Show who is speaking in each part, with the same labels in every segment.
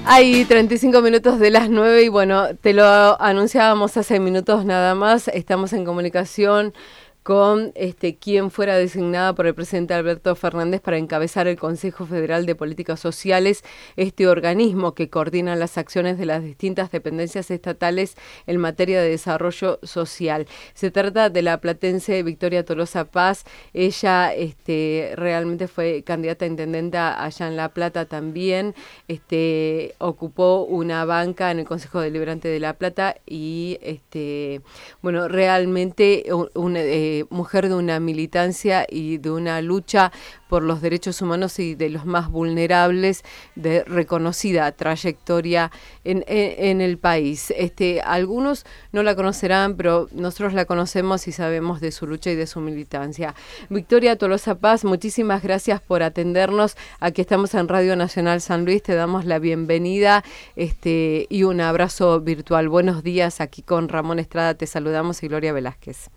Speaker 1: Hay 35 minutos de las 9 y bueno, te lo anunciábamos hace minutos nada más. Estamos en comunicación con quien fuera designada por el presidente Alberto Fernández para encabezar el Consejo Federal de Políticas Sociales, este organismo que coordina las acciones de las distintas dependencias estatales en materia de desarrollo social. Se trata de la platense Victoria Tolosa Paz. Ella realmente fue candidata a intendenta allá en La Plata también. Ocupó una banca en el Consejo Deliberante de La Plata y realmente mujer de una militancia y de una lucha por los derechos humanos y de los más vulnerables, de reconocida trayectoria en el país. Algunos no la conocerán, pero nosotros la conocemos y sabemos de su lucha y de su militancia. Victoria Tolosa Paz, muchísimas gracias por atendernos. Aquí estamos en Radio Nacional San Luis, te damos la bienvenida y un abrazo virtual. Buenos días, aquí con Ramón Estrada te saludamos y Gloria Velázquez.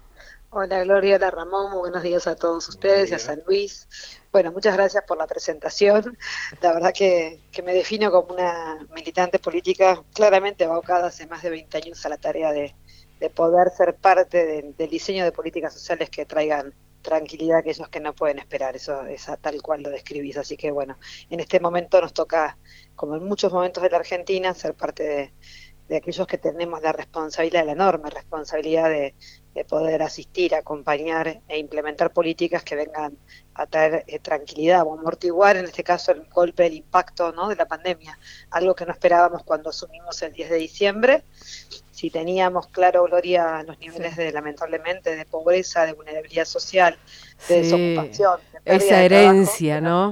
Speaker 2: Hola Gloria, hola Ramón, muy buenos días a todos ustedes y a San Luis. Bueno, muchas gracias por la presentación. La verdad que me defino como una militante política claramente abocada hace más de 20 años a la tarea de poder ser parte del diseño de políticas sociales que traigan tranquilidad a aquellos que no pueden esperar. Eso es tal cual lo describís. Así que bueno, en este momento nos toca, como en muchos momentos de la Argentina, ser parte de aquellos que tenemos la responsabilidad, la enorme responsabilidad de poder asistir, acompañar e implementar políticas que vengan a traer tranquilidad o amortiguar, en este caso, el golpe, el impacto, ¿no?, de la pandemia, algo que no esperábamos cuando asumimos el 10 de diciembre. Si teníamos claro, Gloria, los niveles lamentablemente, de pobreza, de vulnerabilidad social, de desocupación, de pérdida
Speaker 1: esa
Speaker 2: de
Speaker 1: herencia,
Speaker 2: trabajo,
Speaker 1: ¿no?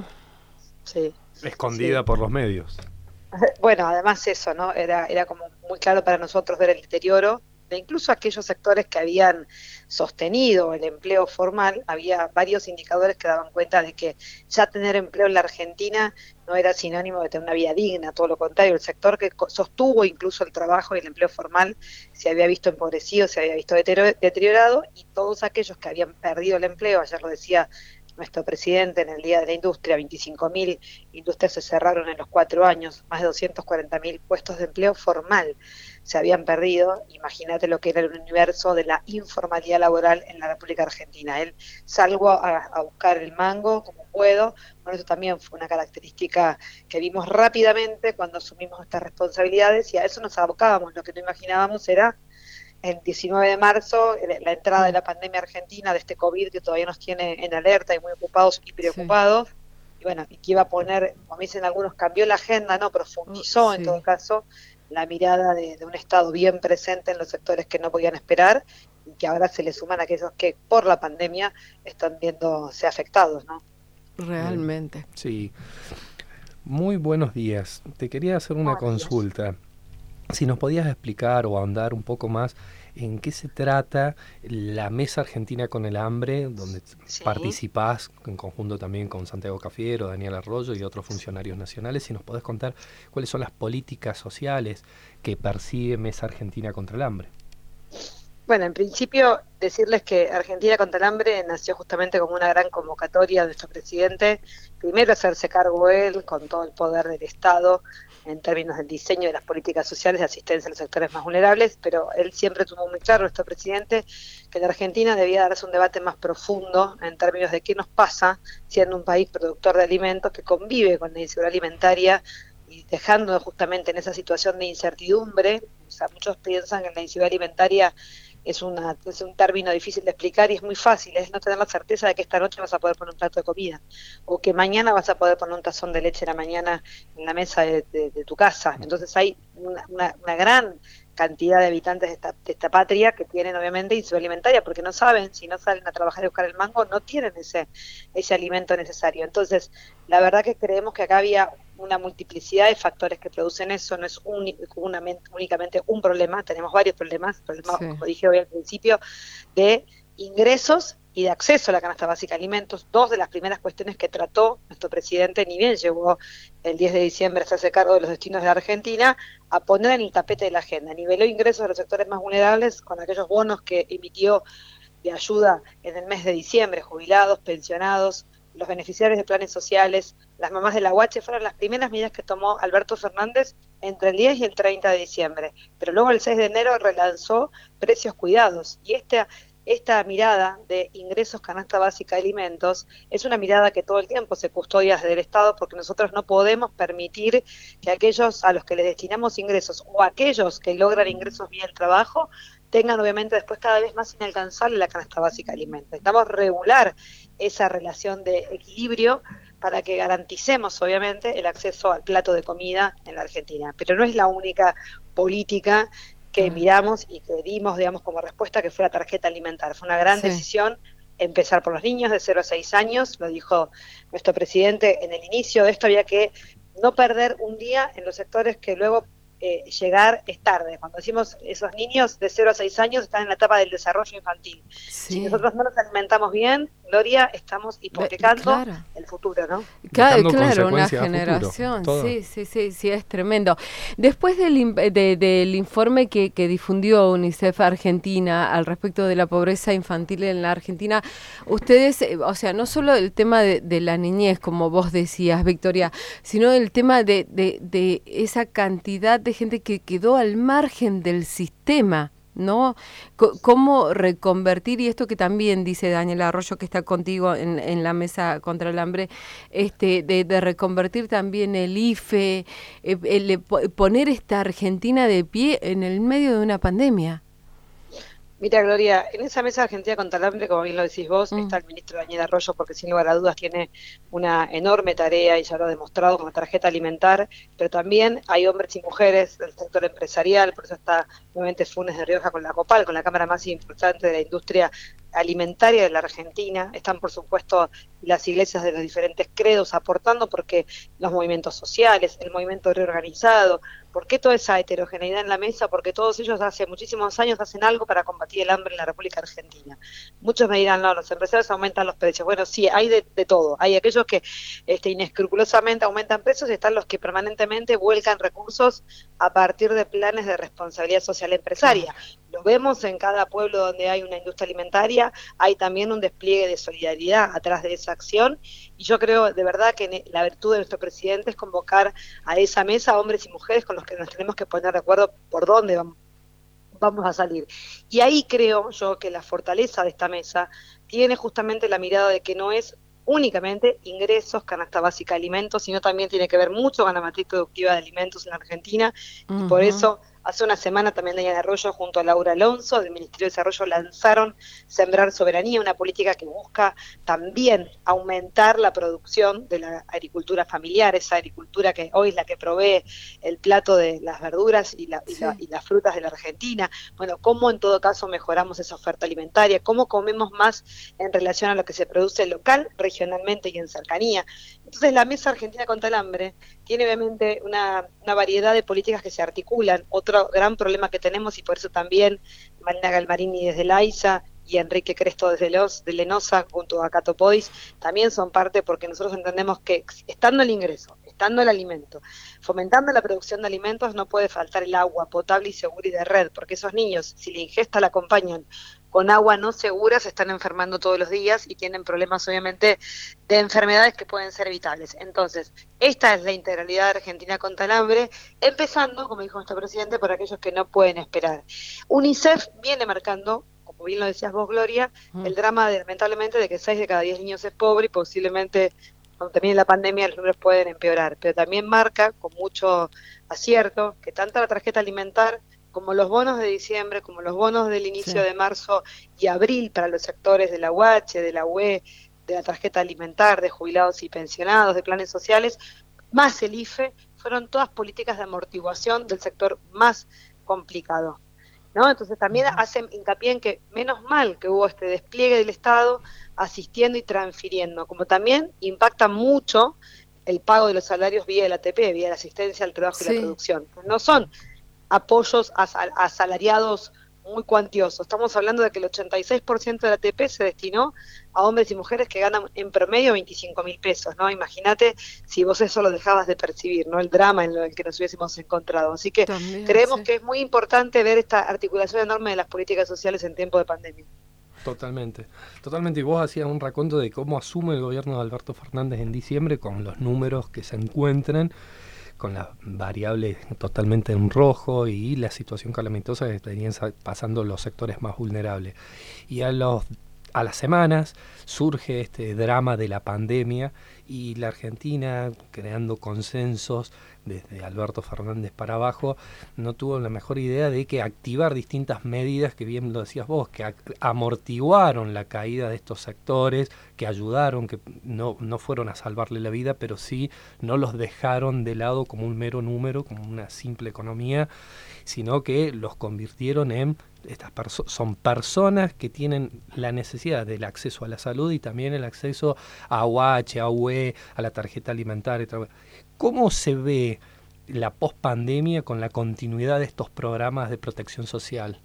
Speaker 3: Sí. Escondida por los medios.
Speaker 2: Bueno, además eso, ¿no? Era como muy claro para nosotros ver el deterioro de incluso aquellos sectores que habían sostenido el empleo formal. Había varios indicadores que daban cuenta de que ya tener empleo en la Argentina no era sinónimo de tener una vida digna, todo lo contrario, el sector que sostuvo incluso el trabajo y el empleo formal se había visto empobrecido, se había visto deteriorado, y todos aquellos que habían perdido el empleo, ayer lo decía nuestro presidente en el Día de la Industria, 25.000 industrias se cerraron en los 4 años, más de 240.000 puestos de empleo formal se habían perdido. Imagínate lo que era el universo de la informalidad laboral en la República Argentina. Él salgo a buscar el mango como puedo. Bueno, eso también fue una característica que vimos rápidamente cuando asumimos estas responsabilidades, y a eso nos abocábamos. Lo que no imaginábamos era el 19 de marzo, la entrada de la pandemia argentina, de este COVID que todavía nos tiene en alerta y muy ocupados y preocupados. Y bueno, y que iba a poner, como dicen algunos, cambió la agenda, no, profundizó en todo caso la mirada de un Estado bien presente en los sectores que no podían esperar, y que ahora se le suman a aquellos que por la pandemia están viéndose afectados, ¿no?
Speaker 1: Realmente.
Speaker 3: Sí. Muy buenos días. Te quería hacer una consulta. Si nos podías explicar o ahondar un poco más en qué se trata la Mesa Argentina con el Hambre, donde participás en conjunto también con Santiago Cafiero, Daniel Arroyo y otros funcionarios nacionales. Si nos podés contar cuáles son las políticas sociales que persigue Mesa Argentina contra el Hambre.
Speaker 2: Bueno, en principio decirles que Argentina contra el Hambre nació justamente como una gran convocatoria de nuestro presidente. Primero hacerse cargo él, con todo el poder del Estado, en términos del diseño de las políticas sociales de asistencia a los sectores más vulnerables, pero él siempre tuvo muy claro, nuestro presidente, que la Argentina debía darse un debate más profundo en términos de qué nos pasa siendo un país productor de alimentos que convive con la inseguridad alimentaria y dejándonos justamente en esa situación de incertidumbre. O sea, muchos piensan que la inseguridad alimentaria es un término difícil de explicar, y es muy fácil, es no tener la certeza de que esta noche vas a poder poner un plato de comida, o que mañana vas a poder poner un tazón de leche en la mañana en la mesa de tu casa. Entonces hay una gran cantidad de habitantes de esta patria que tienen obviamente inseguridad alimentaria, porque no saben, si no salen a trabajar y buscar el mango, no tienen ese alimento necesario. Entonces, la verdad que creemos que acá había una multiplicidad de factores que producen eso, no es únicamente un problema, tenemos varios problemas, como dije hoy al principio, de ingresos y de acceso a la canasta básica de alimentos. Dos de las primeras cuestiones que trató nuestro presidente, ni bien llegó el 10 de diciembre a hacerse cargo de los destinos de la Argentina, a poner en el tapete de la agenda. Niveló ingresos de los sectores más vulnerables con aquellos bonos que emitió de ayuda en el mes de diciembre, jubilados, pensionados los beneficiarios de planes sociales, las mamás de la UH, fueron las primeras medidas que tomó Alberto Fernández entre el 10 y el 30 de diciembre. Pero luego el 6 de enero relanzó precios cuidados. Y esta mirada de ingresos, canasta básica de alimentos, es una mirada que todo el tiempo se custodia desde el Estado, porque nosotros no podemos permitir que aquellos a los que les destinamos ingresos o aquellos que logran ingresos vía el trabajo tengan obviamente después cada vez más inalcanzable la canasta básica de alimentos. Necesitamos regular esa relación de equilibrio para que garanticemos obviamente el acceso al plato de comida en la Argentina. Pero no es la única política que miramos y que dimos, digamos, como respuesta, que fue la tarjeta alimentaria. Fue una gran decisión empezar por los niños de 0 a 6 años, lo dijo nuestro presidente en el inicio de esto, había que no perder un día en los sectores que luego llegar es tarde. Cuando decimos esos niños de 0 a 6 años están en la etapa del desarrollo infantil. Si nosotros no nos alimentamos bien, Gloria, estamos hipotecando el futuro, ¿no?
Speaker 1: Claro, una generación, sí, es tremendo. Después del informe que difundió UNICEF Argentina al respecto de la pobreza infantil en la Argentina, ustedes, o sea, no solo el tema de la niñez, como vos decías, Victoria, sino el tema de esa cantidad de gente que quedó al margen del sistema, ¿no? ¿Cómo reconvertir? Y esto que también dice Daniela Arroyo, que está contigo en la mesa contra el hambre, de reconvertir también el IFE, poner esta Argentina de pie en el medio de una pandemia.
Speaker 2: Mira, Gloria, en esa mesa Argentina contra el hambre, como bien lo decís vos, está el ministro Daniel Arroyo, porque sin lugar a dudas tiene una enorme tarea y ya lo ha demostrado con la tarjeta alimentar, pero también hay hombres y mujeres del sector empresarial, por eso está nuevamente Funes de Rioja con la COPAL, con la cámara más importante de la industria alimentaria de la Argentina. Están, por supuesto, las iglesias de los diferentes credos aportando, porque los movimientos sociales, el movimiento reorganizado, ¿por qué toda esa heterogeneidad en la mesa? Porque todos ellos hace muchísimos años hacen algo para combatir el hambre en la República Argentina. Muchos me dirán, no, los empresarios aumentan los precios. Bueno, sí, hay de todo. Hay aquellos que inescrupulosamente aumentan precios, y están los que permanentemente vuelcan recursos a partir de planes de responsabilidad social empresaria. Lo vemos en cada pueblo donde hay una industria alimentaria, hay también un despliegue de solidaridad atrás de esa acción, y yo creo de verdad que la virtud de nuestro presidente es convocar a esa mesa hombres y mujeres con los que nos tenemos que poner de acuerdo por dónde vamos a salir. Y ahí creo yo que la fortaleza de esta mesa tiene justamente la mirada de que no es únicamente ingresos, canasta básica de alimentos, sino también tiene que ver mucho con la matriz productiva de alimentos en la Argentina, y por eso hace una semana también Daniela Arroyo junto a Laura Alonso del Ministerio de Desarrollo lanzaron Sembrar Soberanía, una política que busca también aumentar la producción de la agricultura familiar, esa agricultura que hoy es la que provee el plato de las verduras y las frutas de la Argentina. Bueno, cómo en todo caso mejoramos esa oferta alimentaria, cómo comemos más en relación a lo que se produce local, regionalmente y en cercanía. Entonces la Mesa Argentina contra el Hambre tiene obviamente una variedad de políticas que se articulan. Otro gran problema que tenemos, y por eso también Marina Galmarini desde la AISA y Enrique Cresto desde de Lenosa junto a Cato Podis también son parte, porque nosotros entendemos que estando el ingreso, estando el alimento, fomentando la producción de alimentos, no puede faltar el agua potable y segura y de red, porque esos niños, si la ingesta la acompañan con agua no segura, se están enfermando todos los días y tienen problemas obviamente de enfermedades que pueden ser evitables. Entonces, esta es la integralidad de Argentina contra el hambre, empezando, como dijo nuestro presidente, por aquellos que no pueden esperar. UNICEF viene marcando, como bien lo decías vos, Gloria, el drama lamentablemente de que 6 de cada 10 niños es pobre, y posiblemente cuando termine la pandemia los números pueden empeorar, pero también marca con mucho acierto que tanto la tarjeta alimentar como los bonos de diciembre, como los bonos del inicio de marzo y abril para los sectores de la UH, de la UE, de la tarjeta alimentar, de jubilados y pensionados, de planes sociales, más el IFE, fueron todas políticas de amortiguación del sector más complicado, ¿no? Entonces también hacen hincapié en que menos mal que hubo este despliegue del Estado asistiendo y transfiriendo, como también impacta mucho el pago de los salarios vía el ATP, vía la asistencia al trabajo y la producción. No son apoyos a asalariados muy cuantiosos. Estamos hablando de que el 86% del ATP se destinó a hombres y mujeres que ganan en promedio 25.000 pesos, ¿no? Imagínate si vos eso lo dejabas de percibir, ¿no? El drama en el que nos hubiésemos encontrado. Así que también, creemos que es muy importante ver esta articulación enorme de las políticas sociales en tiempo de pandemia.
Speaker 3: Totalmente. Y vos hacías un raconto de cómo asume el gobierno de Alberto Fernández en diciembre con los números que se encuentran, con las variables totalmente en rojo y la situación calamitosa que venían pasando los sectores más vulnerables. Y a las semanas surge este drama de la pandemia y la Argentina, creando consensos desde Alberto Fernández para abajo, no tuvo la mejor idea de que activar distintas medidas que bien lo decías vos, que amortiguaron la caída de estos sectores, que ayudaron, que no fueron a salvarle la vida, pero sí no los dejaron de lado como un mero número, como una simple economía, sino que los convirtieron en son personas que tienen la necesidad del acceso a la salud y también el acceso a AUH, a UE, a la tarjeta alimentaria. ¿Cómo se ve la pospandemia con la continuidad de estos programas de protección social?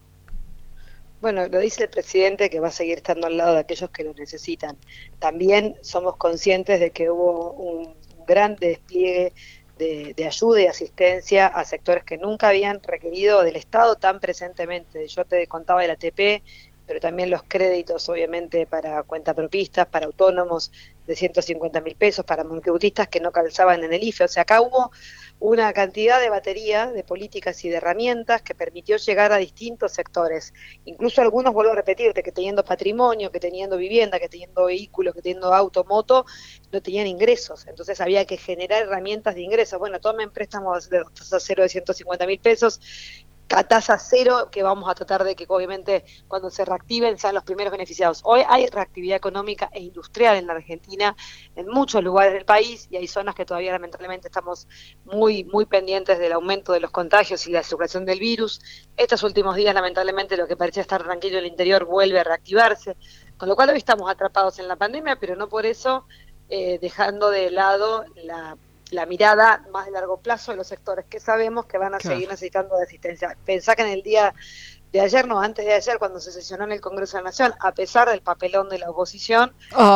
Speaker 2: Bueno, lo dice el presidente, que va a seguir estando al lado de aquellos que lo necesitan. También somos conscientes de que hubo un gran despliegue de ayuda y asistencia a sectores que nunca habían requerido del Estado tan presentemente. Yo te contaba del ATP, pero también los créditos, obviamente, para cuentapropistas, para autónomos de 150.000 pesos, para monotributistas que no calzaban en el IFE. O sea, acá hubo una cantidad de batería de políticas y de herramientas que permitió llegar a distintos sectores. Incluso algunos, vuelvo a repetirte, que teniendo patrimonio, que teniendo vivienda, que teniendo vehículos, que teniendo auto, moto, no tenían ingresos. Entonces había que generar herramientas de ingresos. Bueno, tomen préstamos de tasa cero de 150.000 pesos, a tasa cero, que vamos a tratar de que obviamente cuando se reactiven sean los primeros beneficiados. Hoy hay reactividad económica e industrial en la Argentina, en muchos lugares del país, y hay zonas que todavía lamentablemente estamos muy pendientes del aumento de los contagios y la circulación del virus. Estos últimos días, lamentablemente, lo que parecía estar tranquilo en el interior vuelve a reactivarse, con lo cual hoy estamos atrapados en la pandemia, pero no por eso dejando de lado la mirada más de largo plazo de los sectores que sabemos que van a seguir necesitando de asistencia. Pensá que en el día de ayer, no, antes de ayer, cuando se sesionó en el Congreso de la Nación, a pesar del papelón de la oposición,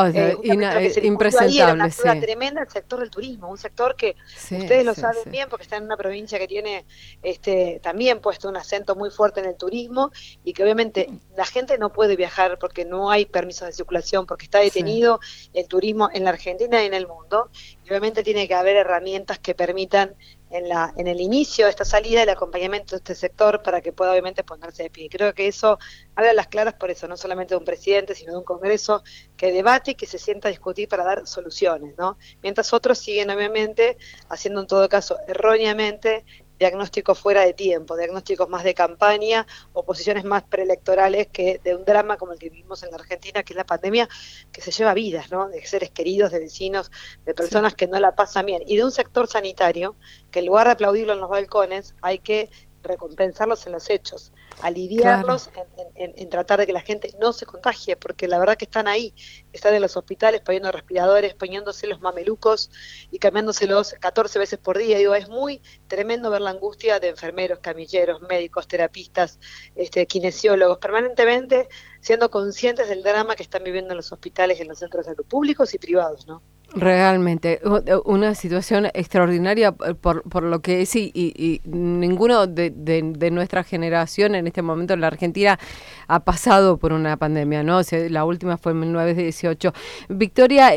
Speaker 1: impresentable,
Speaker 2: era una ayuda tremenda al sector del turismo, un sector que ustedes lo saben bien porque está en una provincia que tiene también puesto un acento muy fuerte en el turismo y que obviamente la gente no puede viajar porque no hay permisos de circulación, porque está detenido el turismo en la Argentina y en el mundo, y obviamente tiene que haber herramientas que permitan en el inicio de esta salida el acompañamiento de este sector para que pueda obviamente ponerse de pie. Creo que eso habla a las claras por eso, no solamente de un presidente, sino de un Congreso que debate y que se sienta a discutir para dar soluciones, ¿no? Mientras otros siguen obviamente haciendo en todo caso erróneamente diagnósticos fuera de tiempo, diagnósticos más de campaña o posiciones más preelectorales que de un drama como el que vivimos en la Argentina, que es la pandemia, que se lleva vidas, ¿no? De seres queridos, de vecinos, de personas que no la pasan bien, y de un sector sanitario que en lugar de aplaudirlo en los balcones, hay que recompensarlos en los hechos, aliviarlos en tratar de que la gente no se contagie, porque la verdad que están ahí, están en los hospitales poniendo respiradores, poniéndose los mamelucos y cambiándoselos 14 veces por día. Digo, es muy tremendo ver la angustia de enfermeros, camilleros, médicos, terapistas, kinesiólogos, permanentemente siendo conscientes del drama que están viviendo en los hospitales y en los centros de salud públicos y privados, ¿no?
Speaker 1: Realmente, una situación extraordinaria por lo que es y ninguno de nuestra generación en este momento en la Argentina ha pasado por una pandemia, ¿no? O sea, la última fue en 1918. Victoria,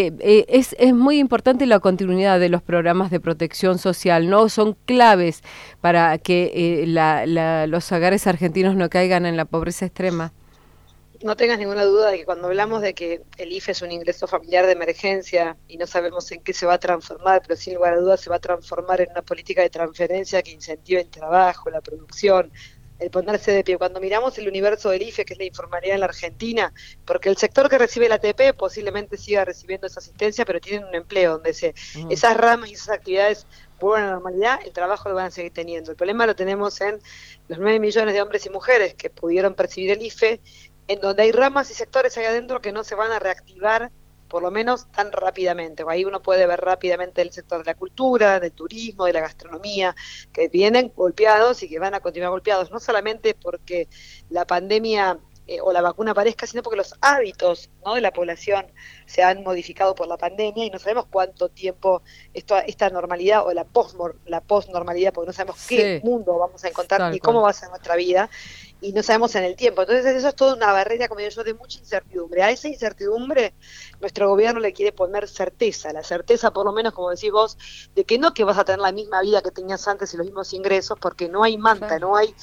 Speaker 1: es muy importante la continuidad de los programas de protección social, ¿no? Son claves para que los hogares argentinos no caigan en la pobreza extrema.
Speaker 2: No tengas ninguna duda de que cuando hablamos de que el IFE es un ingreso familiar de emergencia y no sabemos en qué se va a transformar, pero sin lugar a dudas se va a transformar en una política de transferencia que incentive el trabajo, la producción, el ponerse de pie. Cuando miramos el universo del IFE, que es la informalidad en la Argentina, porque el sector que recibe el ATP posiblemente siga recibiendo esa asistencia, pero tienen un empleo donde esas ramas y esas actividades vuelven a la normalidad, el trabajo lo van a seguir teniendo. El problema lo tenemos en los 9 millones de hombres y mujeres que pudieron percibir el IFE, en donde hay ramas y sectores ahí adentro que no se van a reactivar, por lo menos tan rápidamente. Ahí uno puede ver rápidamente el sector de la cultura, del turismo, de la gastronomía, que vienen golpeados y que van a continuar golpeados, no solamente porque la pandemia o la vacuna aparezca, sino porque los hábitos, ¿no?, de la población se han modificado por la pandemia y no sabemos cuánto tiempo esta normalidad o la posnormalidad, porque no sabemos qué mundo vamos a encontrar ni cómo va a ser nuestra vida. y no sabemos en el tiempo. Entonces eso es toda una barrera, como digo yo, de mucha incertidumbre. A esa incertidumbre nuestro gobierno le quiere poner certeza, la certeza por lo menos, como decís vos, de que no que vas a tener la misma vida que tenías antes y los mismos ingresos, porque no hay manta, no hay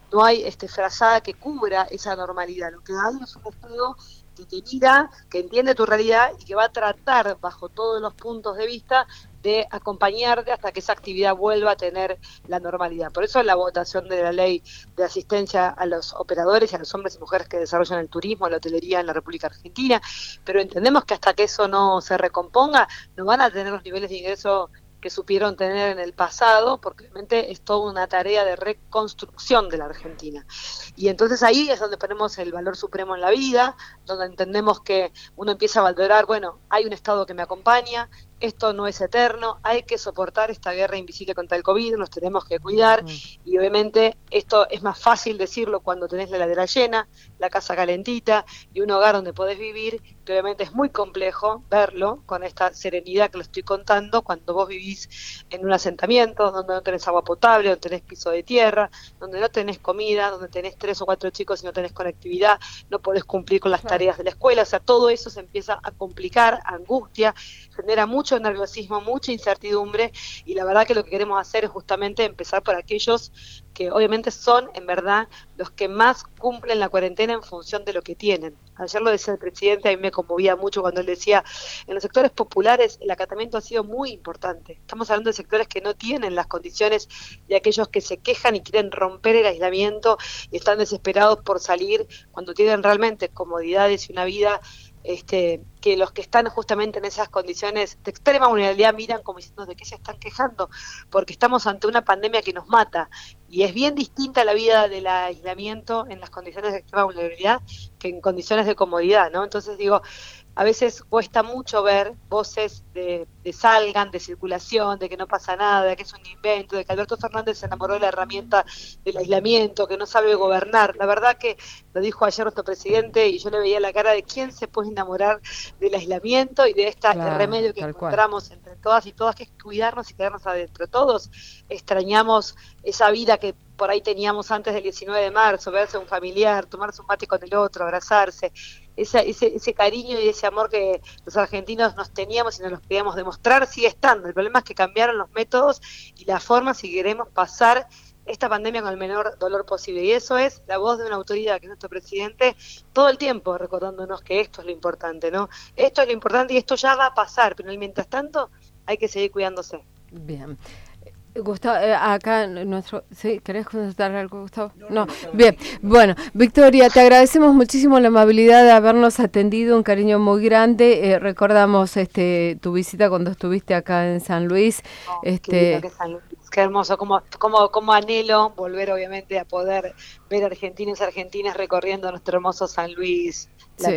Speaker 2: frazada que cubra esa normalidad. Lo que hay es un Estado que te mira, que entiende tu realidad y que va a tratar, bajo todos los puntos de vista, de acompañarte hasta que esa actividad vuelva a tener la normalidad. Por eso la votación de la ley de asistencia a los operadores y a los hombres y mujeres que desarrollan el turismo, la hotelería en la República Argentina, pero entendemos que hasta que eso no se recomponga, no van a tener los niveles de ingreso que supieron tener en el pasado, porque realmente es toda una tarea de reconstrucción de la Argentina. Y entonces ahí es donde ponemos el valor supremo en la vida, donde entendemos que uno empieza a valorar, bueno, hay un Estado que me acompaña, esto no es eterno, hay que soportar esta guerra invisible contra el COVID, nos tenemos que cuidar, y obviamente esto es más fácil decirlo cuando tenés la heladera llena, la casa calentita y un hogar donde podés vivir, que obviamente es muy complejo verlo con esta serenidad que lo estoy contando cuando vos vivís en un asentamiento donde no tenés agua potable, donde tenés piso de tierra, donde no tenés comida, donde tenés 3 o 4 chicos y no tenés conectividad, no podés cumplir con las tareas de la escuela, o sea, todo eso se empieza a complicar, angustia, genera mucho nerviosismo, mucha incertidumbre, y la verdad que lo que queremos hacer es justamente empezar por aquellos que obviamente son en verdad los que más cumplen la cuarentena en función de lo que tienen. Ayer lo decía el presidente, a mí me conmovía mucho cuando él decía, en los sectores populares el acatamiento ha sido muy importante. Estamos hablando de sectores que no tienen las condiciones de aquellos que se quejan y quieren romper el aislamiento y están desesperados por salir cuando tienen realmente comodidades y una vida que los que están justamente en esas condiciones de extrema vulnerabilidad miran como diciendo de qué se están quejando, porque estamos ante una pandemia que nos mata, y es bien distinta la vida del aislamiento en las condiciones de extrema vulnerabilidad que en condiciones de comodidad, ¿no? Entonces digo, a veces cuesta mucho ver voces de salgan, de circulación, de que no pasa nada, de que es un invento, de que Alberto Fernández se enamoró de la herramienta del aislamiento, que no sabe gobernar. La verdad que lo dijo ayer nuestro presidente y yo le veía la cara de quién se puede enamorar del aislamiento y de este remedio que encontramos entre todas y todas, que es cuidarnos y quedarnos adentro. Todos extrañamos esa vida que por ahí teníamos antes del 19 de marzo, verse a un familiar, tomarse un mate con el otro, abrazarse, ese cariño y ese amor que los argentinos nos teníamos y nos los podíamos demostrar, sigue estando. El problema es que cambiaron los métodos y la forma si queremos pasar esta pandemia con el menor dolor posible, y eso es la voz de una autoridad que es nuestro presidente todo el tiempo recordándonos que esto es lo importante, ¿no? Esto es lo importante y esto ya va a pasar, pero mientras tanto hay que seguir cuidándose.
Speaker 1: Bien. Gustavo, acá nuestro... ¿Sí? ¿Querés consultar algo, Gustavo? No. Bien. Bueno, Victoria, te agradecemos muchísimo la amabilidad de habernos atendido, un cariño muy grande. Recordamos tu visita cuando estuviste acá en San Luis.
Speaker 2: Qué hermoso, como anhelo volver obviamente a poder ver argentinos y argentinas recorriendo nuestro hermoso San Luis.
Speaker 1: Sí.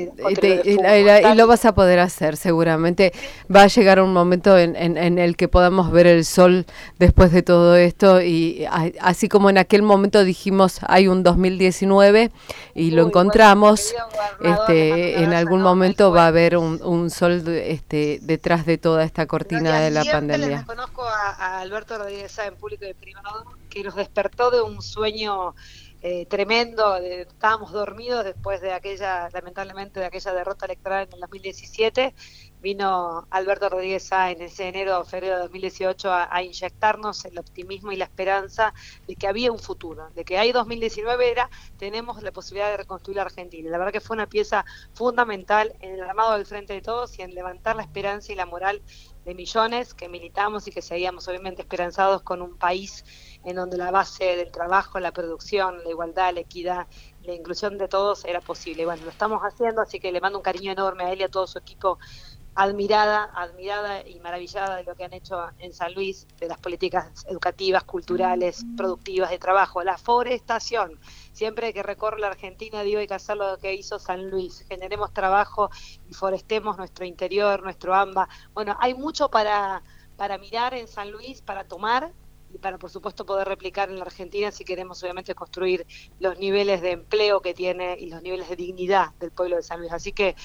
Speaker 1: Y lo vas a poder hacer seguramente. Va a llegar un momento en el que podamos ver el sol después de todo esto, y así como en aquel momento dijimos hay un 2019 y lo encontramos, en algún momento va a haber un sol detrás de toda esta cortina de la pandemia.
Speaker 2: Les conozco a Alberto Rodríguez Sá en público y privado, que nos despertó de un sueño tremendo, estábamos dormidos después de lamentablemente de aquella derrota electoral en el 2017, vino Alberto Rodríguez Sá en ese febrero de 2018 a inyectarnos el optimismo y la esperanza de que había un futuro, de que ahí 2019 tenemos la posibilidad de reconstruir la Argentina. La verdad que fue una pieza fundamental en el armado del Frente de Todos y en levantar la esperanza y la moral de millones que militamos y que seguíamos obviamente esperanzados con un país en donde la base del trabajo, la producción, la igualdad, la equidad, la inclusión de todos era posible. Bueno, lo estamos haciendo, así que le mando un cariño enorme a él y a todo su equipo, admirada y maravillada de lo que han hecho en San Luis, de las políticas educativas, culturales, productivas, de trabajo, la forestación. Siempre que recorro la Argentina digo hay que hacer lo que hizo San Luis, generemos trabajo y forestemos nuestro interior, nuestro AMBA. Bueno, hay mucho para mirar en San Luis, para tomar y para, por supuesto, poder replicar en la Argentina si queremos, obviamente, construir los niveles de empleo que tiene y los niveles de dignidad del pueblo de San Luis. Así que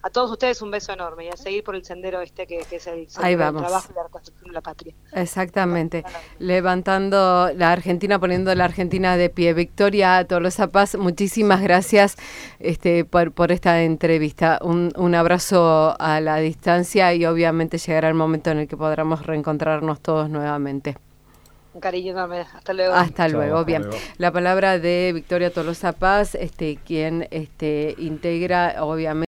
Speaker 2: a todos ustedes un beso enorme y a seguir por el sendero que es el
Speaker 1: sendero
Speaker 2: del trabajo y la reconstrucción de la patria.
Speaker 1: Exactamente. Levantando la Argentina, poniendo la Argentina de pie. Victoria Tolosa Paz, muchísimas gracias por esta entrevista. Un abrazo a la distancia y obviamente llegará el momento en el que podamos reencontrarnos todos nuevamente.
Speaker 2: Un cariño enorme. Hasta luego.
Speaker 1: Hasta luego.
Speaker 3: Hasta
Speaker 1: bien.
Speaker 3: luego.
Speaker 1: La palabra de Victoria Tolosa Paz, quien integra obviamente